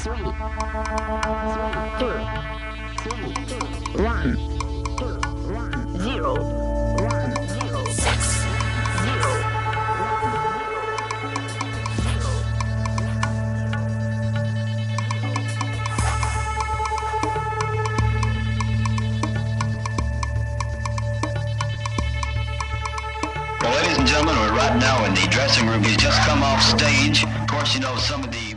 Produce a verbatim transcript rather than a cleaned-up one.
Well, ladies and gentlemen, we're right now in the dressing room. He's just come off stage. Of course, you know some of the